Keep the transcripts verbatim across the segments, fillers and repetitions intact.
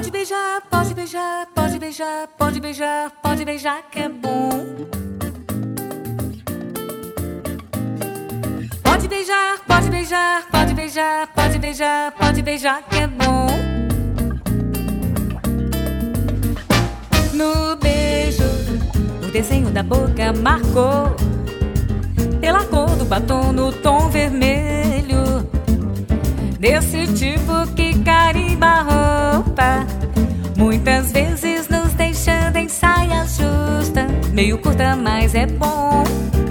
Pode beijar, pode beijar, pode beijar, pode beijar, pode beijar que é bom. Pode beijar, pode beijar, pode beijar, pode beijar, pode beijar que é bom. No beijo, o desenho da boca marcou pela cor do batom no tom vermelho, desse tipo que carimba a roupa, muitas vezes nos deixando em saia justa, meio curta, mas é bom.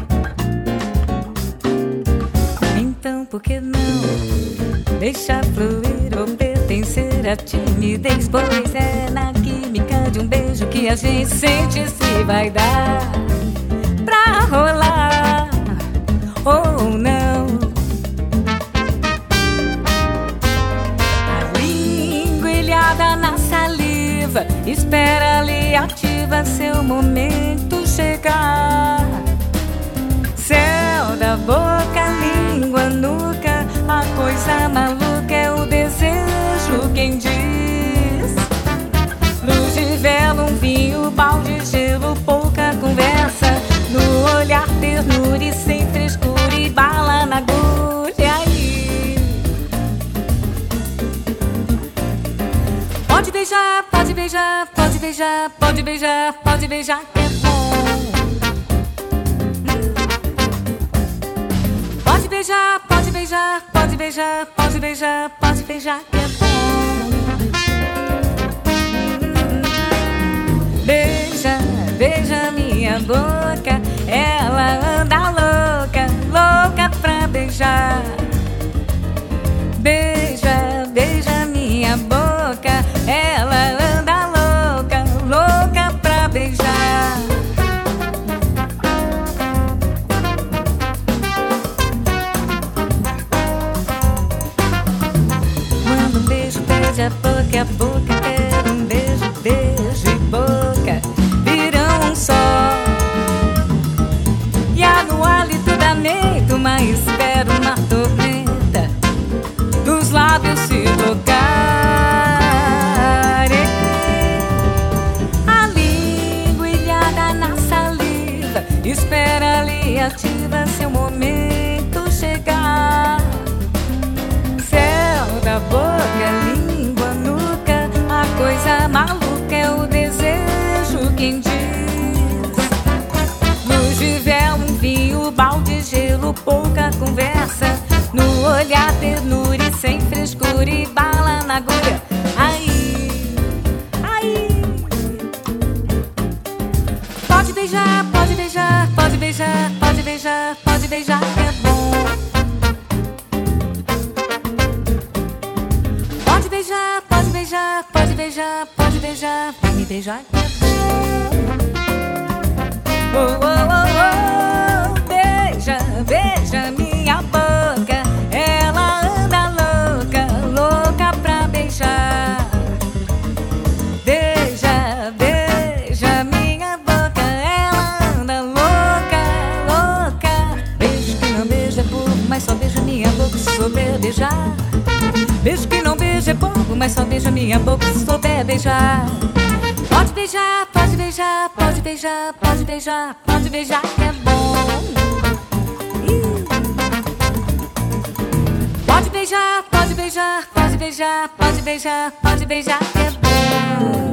Então por que não deixar fluir ou pertencer à timidez? Pois é na química de um beijo que a gente sente se vai dar pra rolar ou não. A língua ilhada na saliva, espera ali, ativa seu momento chegar. Céu da boca, língua, nuca, a coisa maluca é o desejo quem diz. Luz de vela, um vinho, balde, gelo, pouca conversa, no olhar ternura e sem frescura e bala na agulha aí. Pode beijar, pode beijar, pode beijar, pode beijar, pode beijar que é bom. Pode beijar, pode beijar, pode beijar, pode beijar, pode beijar que é bom. Beija, beija minha boca, ela anda louca, louca pra beijar. Beija, beija minha boca, ela anda louca, louca pra beijar. Quando um beijo pede a boca, a boca quer um beijo, beijo e boca viram um só. E há no hálito da neito, mas espero uma tormenta dos lábios se tocarem. A língua ilhada na saliva, espera ali, ativa seu momento chegar. Céu da boca, língua, nuca, a coisa maluca é o desejo quem diz. Luz de véu, um vinho, balde, gelo, pouca conversa, no olhar ternura e sem frescura e bala na agulha. Aí, aí. Pode beijar, pode beijar, pode beijar, pode beijar, pode beijar que é bom. Pode beijar, pode beijar, pode beijar, pode beijar, vem me beijar que é bom. Oh, oh, oh, oh. Beija, beija minha boca, ela anda louca, louca pra beijar. Beija, beija minha boca, ela anda louca, louca. Beijo que não beija é bobo, mas só beija minha boca se souber beijar. Beijo que não beija é bobo, mas só beija minha boca se souber beijar. Pode beijar, pode beijar, pode beijar, pode beijar, pode beijar que é bom. Ih. Pode beijar, pode beijar, pode beijar, pode beijar, pode beijar que é bom.